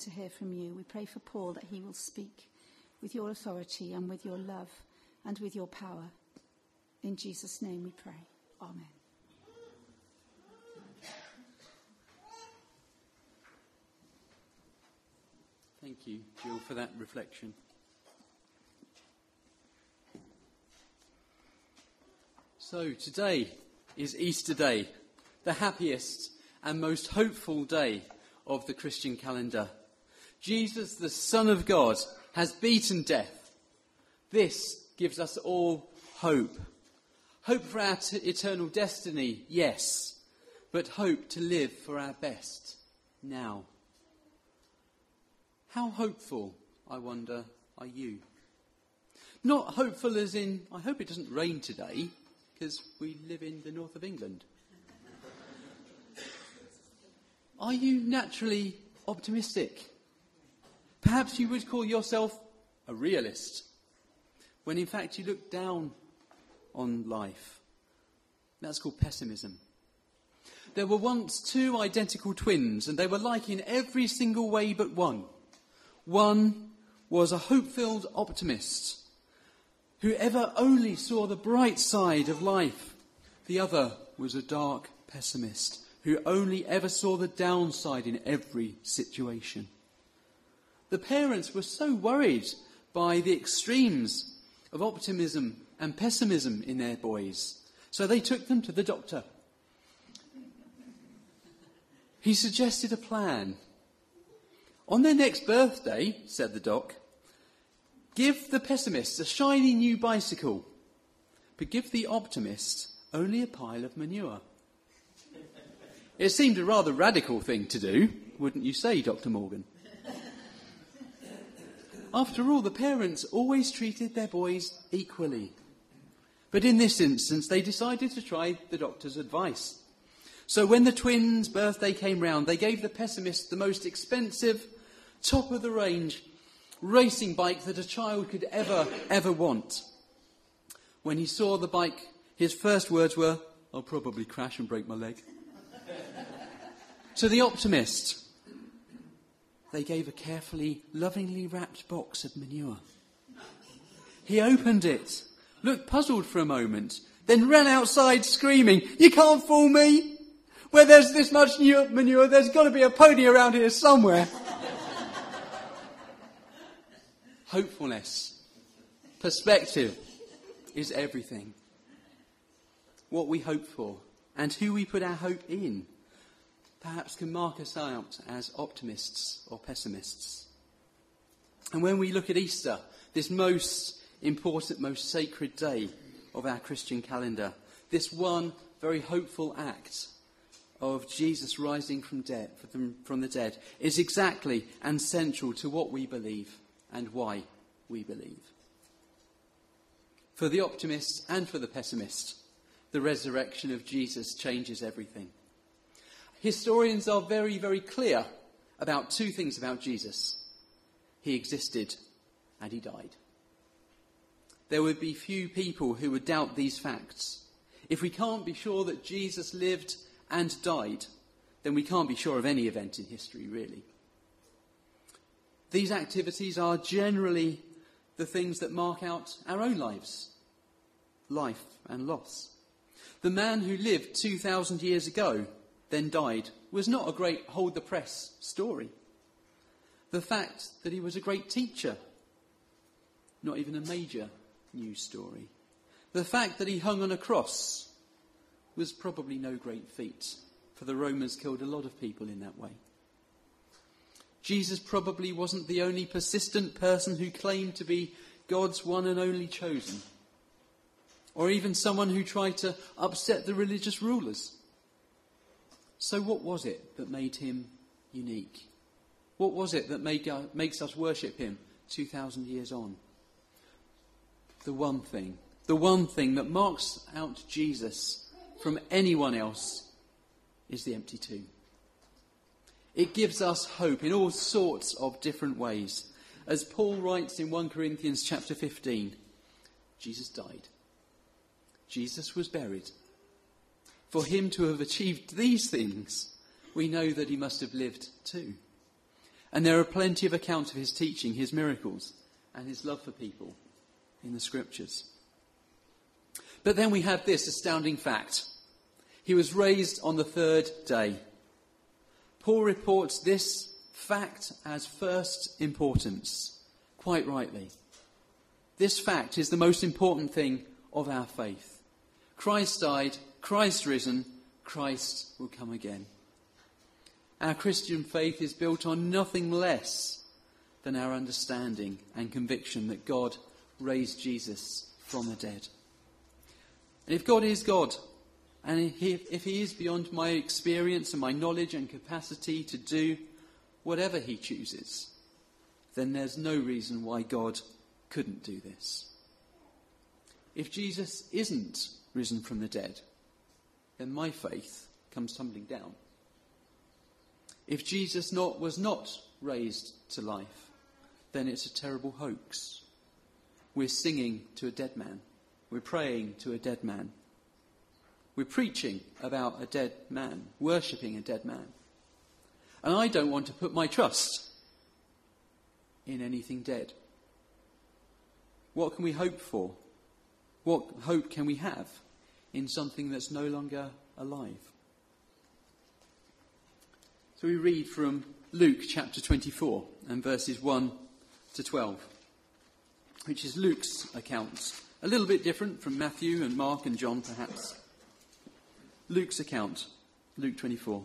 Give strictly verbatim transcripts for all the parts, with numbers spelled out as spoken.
to hear from you. We pray for Paul that he will speak with your authority and with your love and with your power. In Jesus' name we pray. Amen. Thank you, Jill, for that reflection. So today is Easter Day, the happiest and most hopeful day of the Christian calendar. Jesus, the Son of God, has beaten death. This gives us all hope. Hope for our t- eternal destiny, yes, but hope to live for our best now. How hopeful, I wonder, are you? Not hopeful as in, I hope it doesn't rain today, because we live in the north of England. Are you naturally optimistic? Perhaps you would call yourself a realist, when in fact you look down on life. That's called pessimism. There were once two identical twins, and they were like in every single way but one. One was a hope-filled optimist who ever only saw the bright side of life. The other was a dark pessimist who only ever saw the downside in every situation. The parents were so worried by the extremes of optimism and pessimism in their boys, so they took them to the doctor. He suggested a plan. On their next birthday, said the doc, give the pessimist a shiny new bicycle, but give the optimist only a pile of manure. It seemed a rather radical thing to do, wouldn't you say, Doctor Morgan? After all, the parents always treated their boys equally. But in this instance, they decided to try the doctor's advice. So when the twins' birthday came round, they gave the pessimist the most expensive, top-of-the-range racing bike that a child could ever, ever want. When he saw the bike, his first words were, I'll probably crash and break my leg. To the optimist, they gave a carefully, lovingly wrapped box of manure. He opened it, looked puzzled for a moment, then ran outside screaming, you can't fool me! Where there's this much manure, there's got to be a pony around here somewhere. Hopefulness, perspective is everything. What we hope for and who we put our hope in perhaps can mark us out as optimists or pessimists. And when we look at Easter, this most important, most sacred day of our Christian calendar, this one very hopeful act of Jesus rising from, dead, from the dead is exactly and central to what we believe and why we believe. For the optimist and for the pessimist, the resurrection of Jesus changes everything. Historians are very, very clear about two things about Jesus. He existed and he died. There would be few people who would doubt these facts. If we can't be sure that Jesus lived and died, then we can't be sure of any event in history, really. These activities are generally the things that mark out our own lives, life and loss. The man who lived two thousand years ago, then died, was not a great hold-the-press story. The fact that he was a great teacher, not even a major news story. The fact that he hung on a cross was probably no great feat, for the Romans killed a lot of people in that way. Jesus probably wasn't the only persistent person who claimed to be God's one and only chosen, or even someone who tried to upset the religious rulers. So what was it that made him unique? What was it that made, uh, makes us worship him two thousand years on? The one thing, the one thing that marks out Jesus from anyone else is the empty tomb. It gives us hope in all sorts of different ways. As Paul writes in First Corinthians chapter fifteen, Jesus died. Jesus was buried. For him to have achieved these things, we know that he must have lived too. And there are plenty of accounts of his teaching, his miracles, and his love for people in the scriptures. But then we have this astounding fact. He was raised on the third day. Paul reports this fact as first importance, quite rightly. This fact is the most important thing of our faith. Christ died, Christ risen, Christ will come again. Our Christian faith is built on nothing less than our understanding and conviction that God raised Jesus from the dead. And if God is God, and if he is beyond my experience and my knowledge and capacity to do whatever he chooses, then there's no reason why God couldn't do this. If Jesus isn't risen from the dead, then my faith comes tumbling down. If Jesus not, was not raised to life, then it's a terrible hoax. We're singing to a dead man. We're praying to a dead man. We're preaching about a dead man, worshipping a dead man. And I don't want to put my trust in anything dead. What can we hope for? What hope can we have in something that's no longer alive? So we read from Luke chapter twenty-four and verses one to twelve, which is Luke's account. A little bit different from Matthew and Mark and John, perhaps. Luke's account, Luke twenty-four.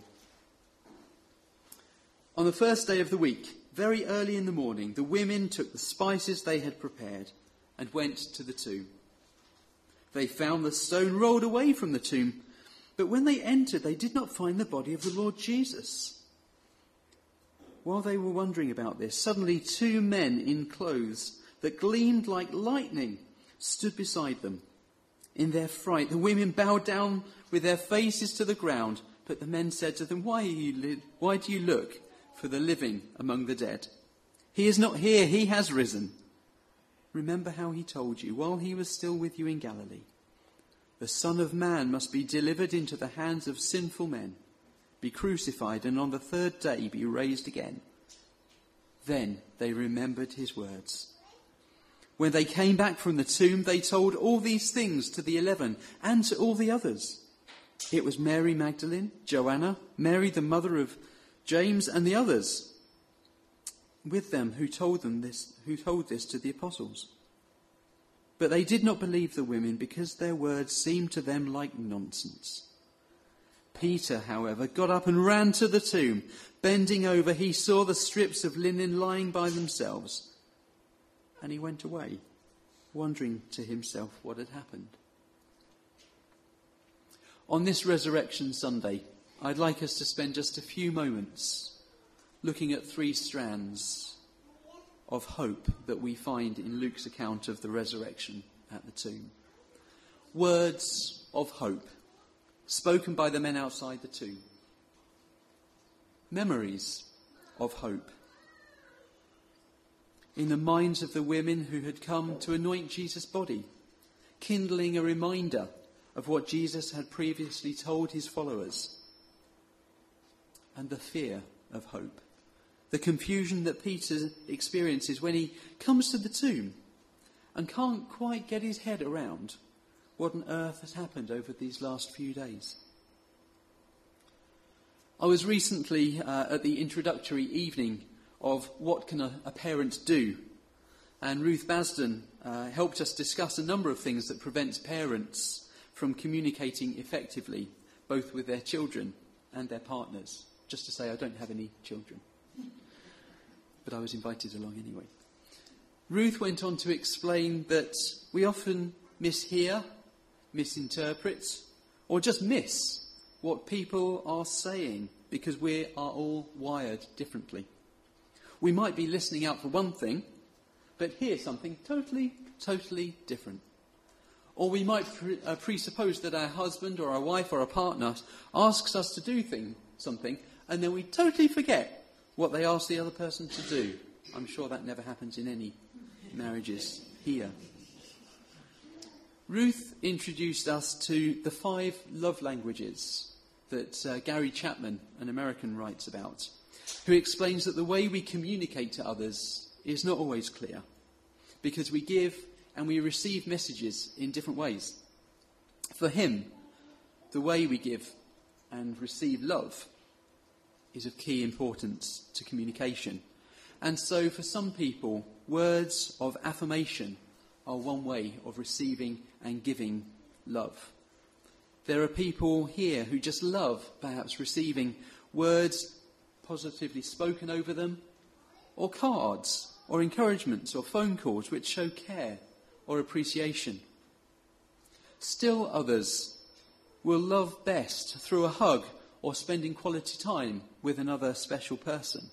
On the first day of the week, very early in the morning, the women took the spices they had prepared and went to the tomb. They found the stone rolled away from the tomb, but when they entered, they did not find the body of the Lord Jesus. While they were wondering about this, suddenly two men in clothes that gleamed like lightning stood beside them. In their fright, the women bowed down with their faces to the ground, but the men said to them, Why, are you li- why do you look for the living among the dead? He is not here, he has risen. Remember how he told you while he was still with you in Galilee. The Son of Man must be delivered into the hands of sinful men, be crucified, and on the third day be raised again. Then they remembered his words. When they came back from the tomb, they told all these things to the eleven and to all the others. It was Mary Magdalene, Joanna, Mary the mother of James, and the others with them who told them this, who told this to the apostles. But they did not believe the women because their words seemed to them like nonsense. Peter, however, got up and ran to the tomb. Bending over, he saw the strips of linen lying by themselves. And he went away, wondering to himself what had happened. On this Resurrection Sunday, I'd like us to spend just a few moments looking at three strands of hope that we find in Luke's account of the resurrection at the tomb. Words of hope spoken by the men outside the tomb. Memories of hope in the minds of the women who had come to anoint Jesus' body, kindling a reminder of what Jesus had previously told his followers. And the fear of hope, the confusion that Peter experiences when he comes to the tomb and can't quite get his head around what on earth has happened over these last few days. I was recently uh, at the introductory evening of What Can a, a Parent Do? And Ruth Basden uh, helped us discuss a number of things that prevents parents from communicating effectively, both with their children and their partners. Just to say, I don't have any children. But I was invited along anyway. Ruth went on to explain that we often mishear, misinterpret, or just miss what people are saying because we are all wired differently. We might be listening out for one thing, but hear something totally, totally different. Or we might pre- uh, presuppose that our husband or our wife or our partner asks us to do thing, something, and then we totally forget what they asked the other person to do. I'm sure that never happens in any marriages here. Ruth introduced us to the five love languages that uh, Gary Chapman, an American, writes about. who explains that the way we communicate to others is not always clear, because we give and we receive messages in different ways. For him, the way we give and receive love is of key importance to communication. And so for some people, words of affirmation are one way of receiving and giving love. There are people here who just love perhaps receiving words positively spoken over them, or cards, or encouragements, or phone calls which show care or appreciation. Still others will love best through a hug or spending quality time with another special person.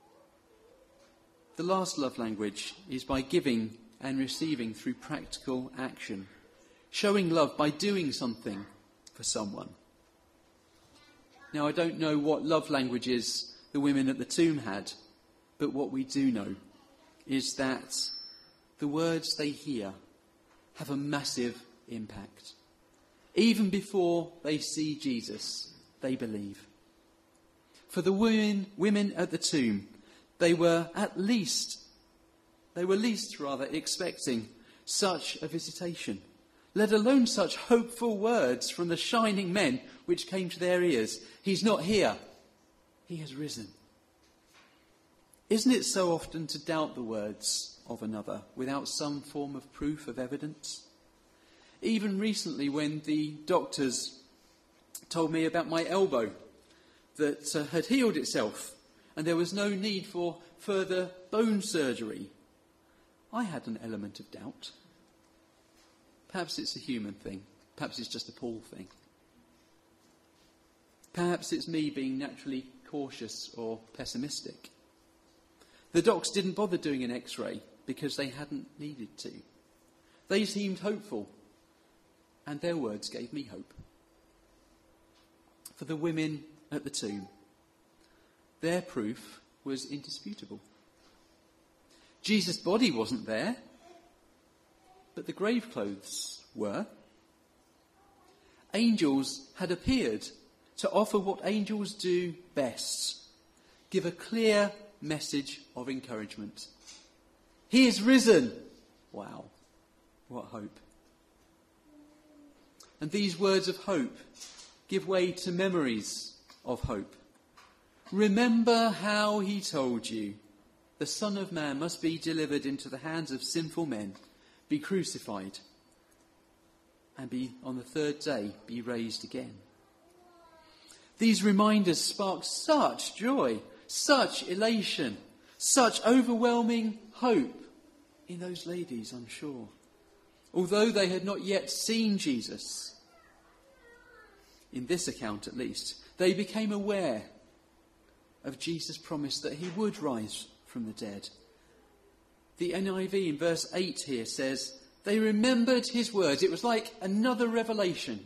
The last love language is by giving and receiving through practical action, showing love by doing something for someone. Now, I don't know what love languages the women at the tomb had, but what we do know is that the words they hear have a massive impact. Even before they see Jesus, they believe. For the women, women at the tomb, they were at least, they were least rather expecting such a visitation, let alone such hopeful words from the shining men which came to their ears. He's not here. He has risen. Isn't it so often to doubt the words of another without some form of proof of evidence? Even recently, when the doctors told me about my elbow that uh, had healed itself and there was no need for further bone surgery, I had an element of doubt. Perhaps it's a human thing. Perhaps it's just a Paul thing. Perhaps it's me being naturally cautious or pessimistic. The docs didn't bother doing an X-ray because they hadn't needed to. They seemed hopeful, and their words gave me hope. For the women at the tomb, their proof was indisputable. Jesus' body wasn't there, but the grave clothes were. Angels had appeared to offer what angels do best: give a clear message of encouragement. He is risen. Wow, what hope. And these words of hope give way to memories of hope. Remember how he told you, the Son of Man must be delivered into the hands of sinful men, be crucified, and be on the third day be raised again. These reminders spark such joy, such elation, such overwhelming hope in those ladies, I'm sure. Although they had not yet seen Jesus, in this account at least, they became aware of Jesus' promise that he would rise from the dead. The N I V in verse eight here says, they remembered his words. It was like another revelation.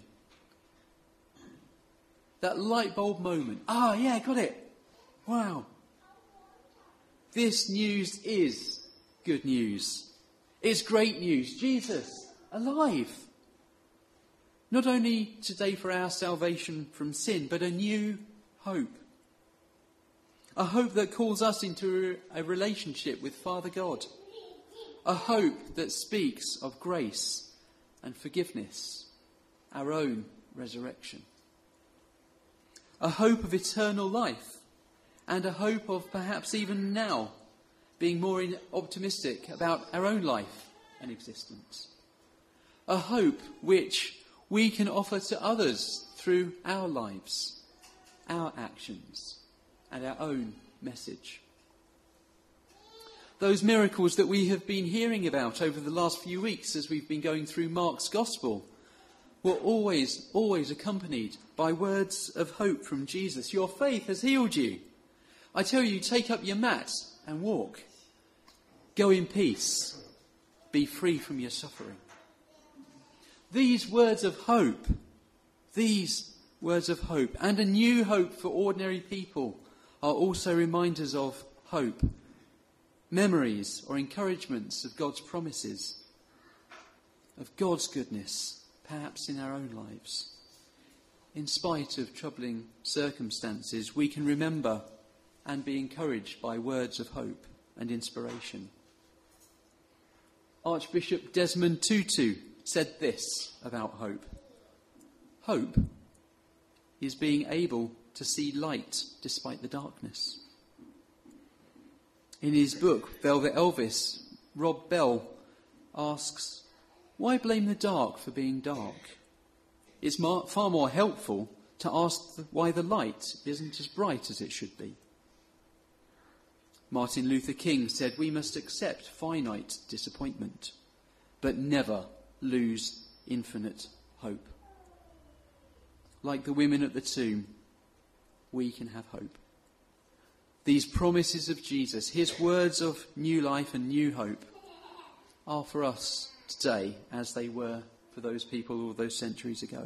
That light bulb moment. Ah, yeah, got it. Wow. This news is good news. It's great news. Jesus, alive. Not only today for our salvation from sin, but a new hope. A hope that calls us into a relationship with Father God. A hope that speaks of grace and forgiveness, our own resurrection. A hope of eternal life, and a hope of perhaps even now being more optimistic about our own life and existence. A hope which we can offer to others through our lives, our actions, and our own message. Those miracles that we have been hearing about over the last few weeks as we've been going through Mark's Gospel were always, always accompanied by words of hope from Jesus. Your faith has healed you. I tell you, take up your mat and walk. Go in peace. Be free from your suffering. These words of hope, these words of hope, and a new hope for ordinary people are also reminders of hope, memories or encouragements of God's promises, of God's goodness, perhaps in our own lives. In spite of troubling circumstances, we can remember and be encouraged by words of hope and inspiration. Archbishop Desmond Tutu said this about hope. Hope is being able to see light despite the darkness. In his book, Velvet Elvis, Rob Bell asks, why blame the dark for being dark? It's mar- far more helpful to ask the, why the light isn't as bright as it should be. Martin Luther King said we must accept finite disappointment, but never lose infinite hope. Like the women at the tomb, we can have hope. These promises of Jesus, his words of new life and new hope, are for us today as they were for those people all those centuries ago.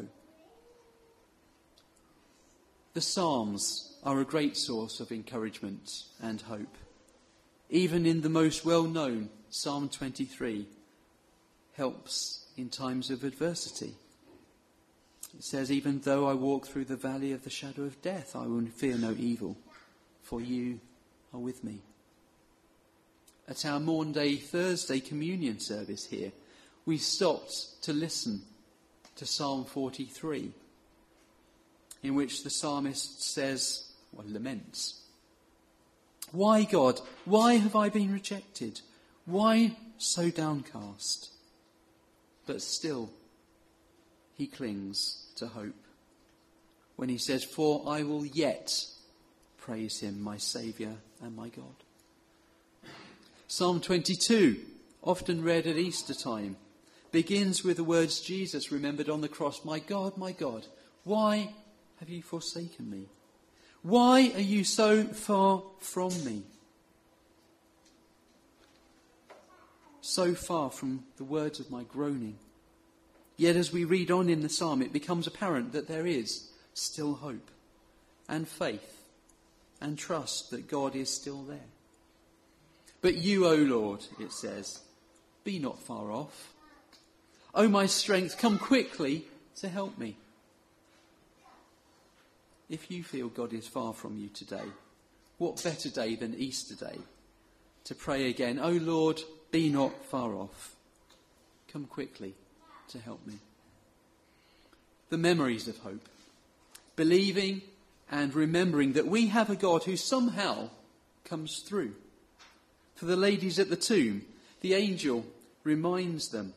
The Psalms are a great source of encouragement and hope. Even in the most well-known Psalm twenty-three helps in times of adversity. It says, even though I walk through the valley of the shadow of death, I will fear no evil, for you are with me. At our Maunday Thursday communion service here, we stopped to listen to Psalm forty-three, in which the psalmist says, or laments, why, God, why have I been rejected? Why so downcast? But still, he clings to hope when he says, for I will yet praise him, my Saviour and my God. Psalm twenty-two, often read at Easter time, begins with the words Jesus remembered on the cross, my God, my God, why have you forsaken me? Why are you so far from me? So far from the words of my groaning. Yet as we read on in the psalm, it becomes apparent that there is still hope and faith and trust that God is still there. But you, O Lord, it says, be not far off. O my strength, come quickly to help me. If you feel God is far from you today, what better day than Easter Day to pray again, O Lord, be not far off. Come quickly to help me. The memories of hope. Believing and remembering that we have a God who somehow comes through. For the ladies at the tomb, the angel reminds them.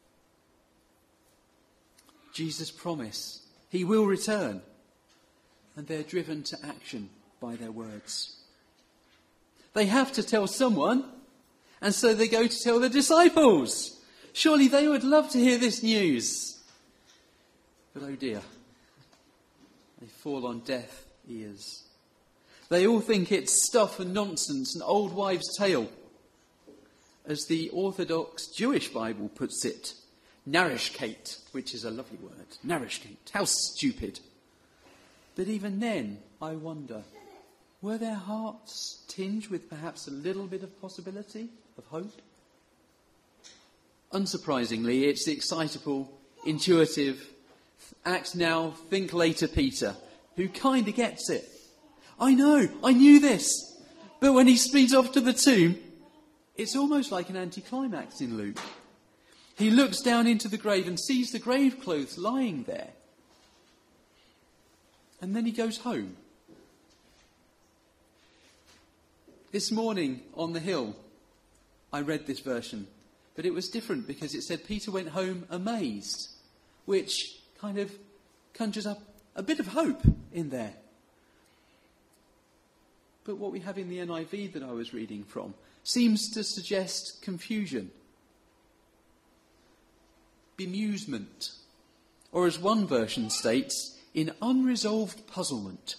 Jesus' promise, he will return. And they're driven to action by their words. They have to tell someone, and so they go to tell the disciples. Surely they would love to hear this news. But oh dear, they fall on deaf ears. They all think it's stuff and nonsense, an old wives' tale. As the Orthodox Jewish Bible puts it, narishkate, which is a lovely word. Narishkate, how stupid. But even then, I wonder, were their hearts tinged with perhaps a little bit of possibility of hope? Unsurprisingly, it's the excitable, intuitive, act now, think later Peter, who kind of gets it. I know, I knew this. But when he speeds off to the tomb, it's almost like an anticlimax in Luke. He looks down into the grave and sees the grave clothes lying there. And then he goes home. This morning on the hill, I read this version, but it was different because it said Peter went home amazed, which kind of conjures up a bit of hope in there. But what we have in the N I V that I was reading from seems to suggest confusion, bemusement, or as one version states, in unresolved puzzlement.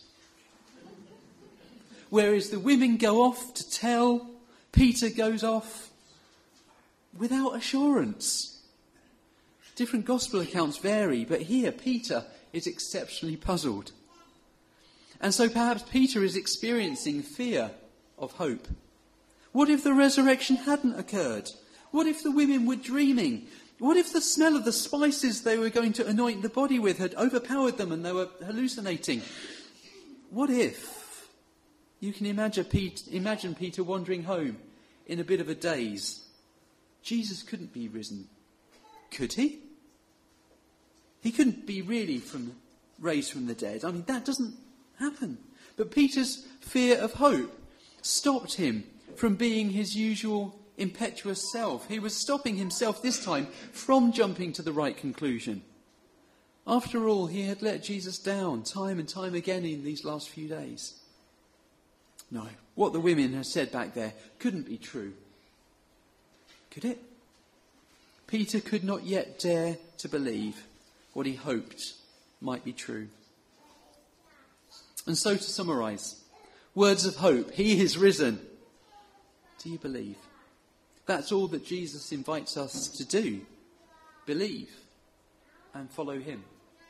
Whereas the women go off to tell, Peter goes off without assurance. Different gospel accounts vary, but here Peter is exceptionally puzzled. And so perhaps Peter is experiencing fear of hope. What if the resurrection hadn't occurred? What if the women were dreaming? What if the smell of the spices they were going to anoint the body with had overpowered them and they were hallucinating? What if? You can imagine Peter, imagine Peter wandering home in a bit of a daze. Jesus couldn't be risen, could he? He couldn't be really from, raised from the dead. I mean, that doesn't happen. But Peter's fear of hope stopped him from being his usual impetuous self. He was stopping himself this time from jumping to the right conclusion. After all, he had let Jesus down time and time again in these last few days. No, what the women had said back there couldn't be true. Could it? Peter could not yet dare to believe what he hoped might be true. And so to summarise, words of hope. He is risen. Do you believe? That's all that Jesus invites us to do. Believe and follow him.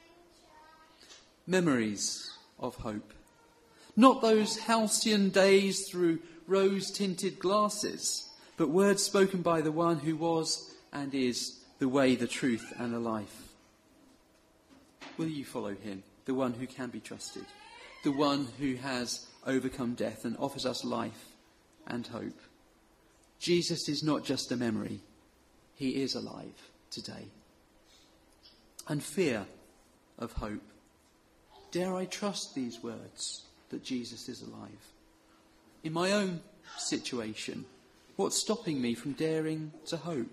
Memories of hope. Not those halcyon days through rose-tinted glasses, but words spoken by the one who was and is the way, the truth and the life. Will you follow him, the one who can be trusted, the one who has overcome death and offers us life and hope? Jesus is not just a memory. He is alive today. And fear of hope. Dare I trust these words that Jesus is alive? In my own situation, what's stopping me from daring to hope?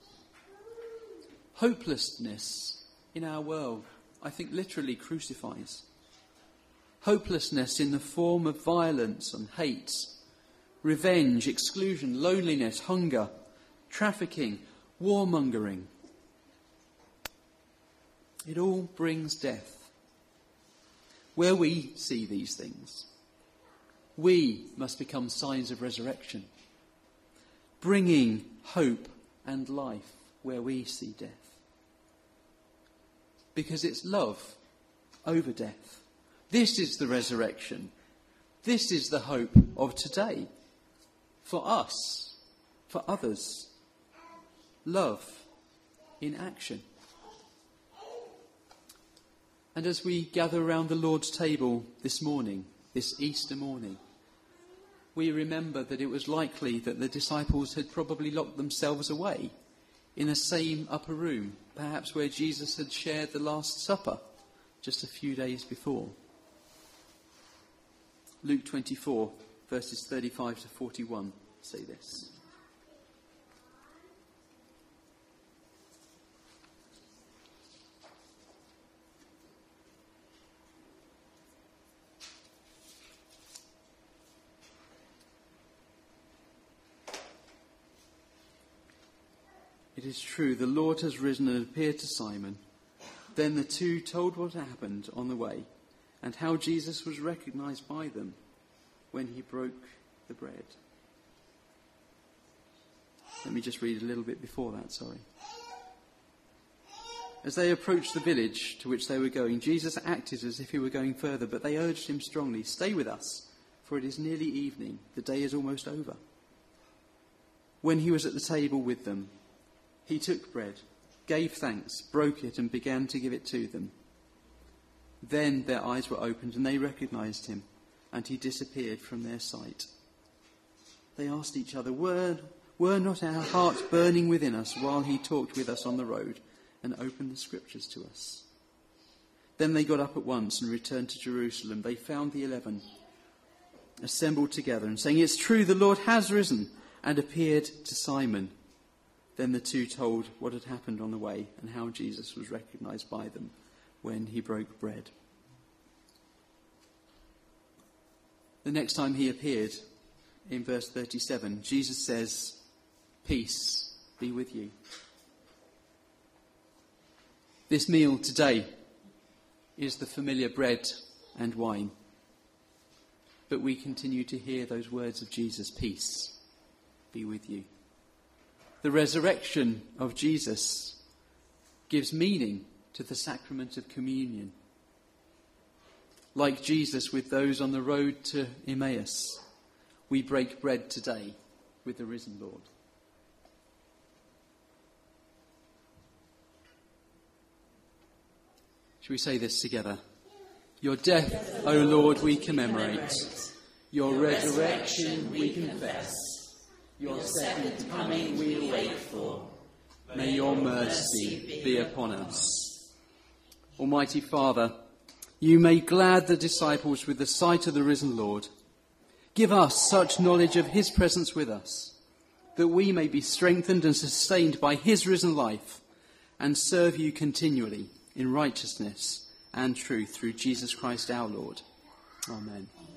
Hopelessness in our world, I think, literally crucifies. Hopelessness in the form of violence and hate, revenge, exclusion, loneliness, hunger, trafficking, warmongering. It all brings death. Where we see these things, we must become signs of resurrection, bringing hope and life where we see death. Because it's love over death. This is the resurrection. This is the hope of today. For us, for others. Love in action. And as we gather around the Lord's table this morning, this Easter morning, we remember that it was likely that the disciples had probably locked themselves away in the same upper room, perhaps where Jesus had shared the Last Supper just a few days before. Luke twenty-four, verses thirty-five to forty-one say this. It is true, the Lord has risen and appeared to Simon. Then the two told what happened on the way and how Jesus was recognized by them when he broke the bread. Let me just read a little bit before that, sorry. As they approached the village to which they were going, Jesus acted as if he were going further, but they urged him strongly, "Stay with us, for it is nearly evening. The day is almost over." When he was at the table with them, he took bread, gave thanks, broke it, and began to give it to them. Then their eyes were opened, and they recognized him, and he disappeared from their sight. They asked each other, were, were not our hearts burning within us while he talked with us on the road and opened the scriptures to us? Then they got up at once and returned to Jerusalem. They found the eleven assembled together and saying, "It's true, the Lord has risen and appeared to Simon." Then the two told what had happened on the way and how Jesus was recognized by them when he broke bread. The next time he appeared, in verse thirty-seven, Jesus says, "Peace be with you." This meal today is the familiar bread and wine. But we continue to hear those words of Jesus, "Peace be with you." The resurrection of Jesus gives meaning to the sacrament of communion. Like Jesus with those on the road to Emmaus, we break bread today with the risen Lord. Shall we say this together? Your death, O Lord, we commemorate. Your resurrection we confess. Your second coming we wait for. May your mercy be upon us. Almighty Father, you made glad the disciples with the sight of the risen Lord. Give us such knowledge of his presence with us, that we may be strengthened and sustained by his risen life, and serve you continually in righteousness and truth through Jesus Christ our Lord. Amen.